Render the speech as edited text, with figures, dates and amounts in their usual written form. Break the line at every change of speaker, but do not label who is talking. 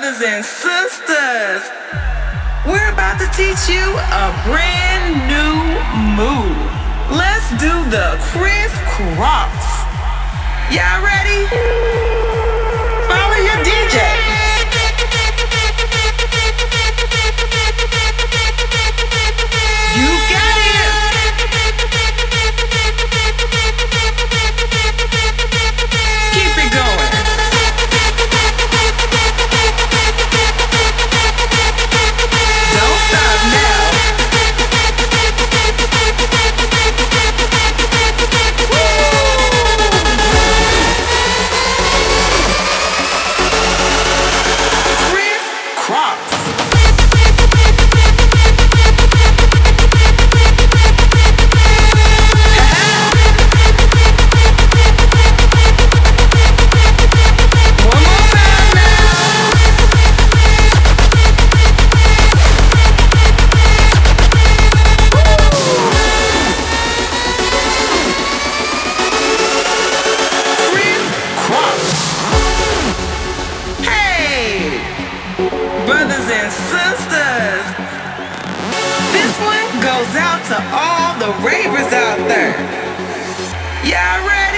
brothers and sisters, we're about to teach you a brand new move. Let's do the crisscross. Y'all ready? Follow your DJ. You got it. Keep it going. Don't stop now. Crisscross. One more time now. Crisscross. Hey, brothers and sisters, this one goes out to all the ravers out there. Y'all ready?